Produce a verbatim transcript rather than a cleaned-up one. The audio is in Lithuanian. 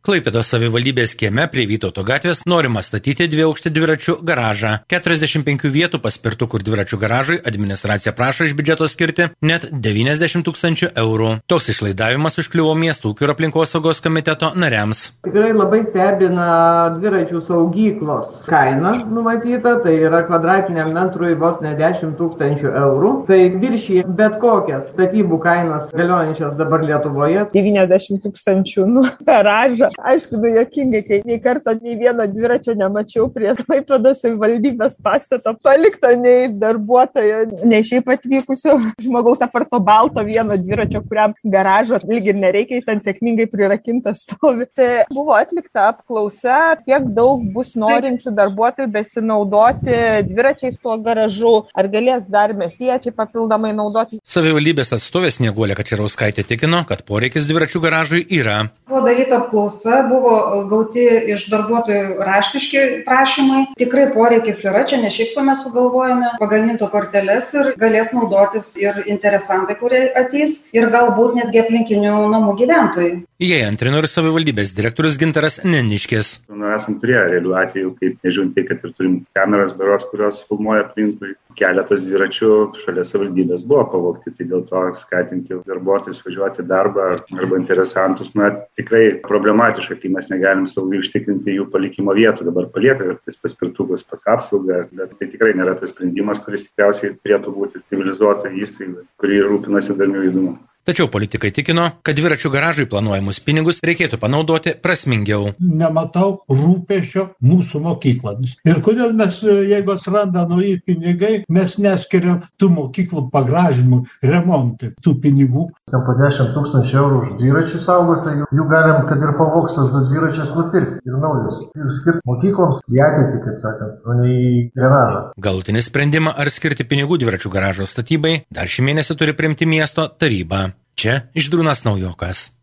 Klaipėdos savivaldybės kieme prie Vytauto gatvės norima statyti dviaukštį dviračių garažą. keturiasdešimt penkių vietų paspirtukų ir dviračių garažui administracija prašo iš biudžeto skirti net devyniasdešimt tūkstančių eurų. Toks išlaidavimas užkliuvo Miesto ūkio ir aplinkosaugos komiteto nariams. Tikrai labai stebina dviračių saugyklos kaina numatyta, tai yra kvadratiniam metrui vos ne dešimt tūkstančių eurų. Tai viršyje bet kokias statybų kainas galiojančias dabar Lietuvoje. devyniasdešimt tūkstančių nu, garažą. Aišku, nu jokingai, kai nei karto nei vieno dviračio nemačiau prie Klaipėdos savivaldybės pastato palikto nei darbuotojo, nei šiaip atvykusio žmogaus apart to balto vieno dviračio, kuriam garažo lyg ir nereikia, jis ten sėkmingai prirakintas stovi. Tai buvo atlikta apklausa, kiek daug bus norinčių darbuotojų besinaudoti dviračiais tuo garažu, ar galės dar miestiečiai papildomai naudoti. Savivaldybės atstovė Snieguolė Kačerauskaitė tikino, kad poreikis dviračių garažui yra. Buvo daryta apklausa, buvo gauti iš darbuotojų raštiški prašymai. Tikrai poreikis yra, čia ne šiaip su mes sugalvojame, pagaminto korteles ir galės naudotis ir interesantai, kurie ateis, ir galbūt netgi aplinkinių namų gyventojai. Jei antrino ir savivaldybės direktorius Gintaras Neniškis. Nu, esam turėję realių atvejų, kaip nežiūrint tai, kad ir turim kameras beros, kurios filmuoja aplinkui. Keletas dviračių šalia savivaldybės buvo pavogti, tai dėl to skatinti darbuotojus važiuoti į darbą arba interesantus, na, tikrai problematiška, kai mes negalim saugiai užtikrinti jų palikimo vietų. Dabar palieka tas paspirtukus pas apsaugą, bet tai tikrai nėra tas sprendimas, kuris tikriausiai turėtų būti civilizuota įstaiga, kuri rūpinasi darniu judumu. Tačiau politikai tikino, kad dviračių garažui planuojamus pinigus reikėtų panaudoti prasmingiau. Nematau rūpesčio mūsų mokyklomis. Ir kodėl mes, jeigu atsiranda nauji pinigai, mes neskiriam tų mokyklų pagražinimui, remontui tų pinigų. Po dešimt tūkstančių eurų už dviračių saugoti, jų galim, kad ir pavogstas du dviračius nupirkti ir naujus. Ir skirti mokykloms į ateitį, kaip sakant, o ne į garažą. Galutinį sprendimą ar skirti pinigų dviračių garažo statybai dar šį mėnesį turi priimti miesto taryba. Čia Žydrūnas Naujokas.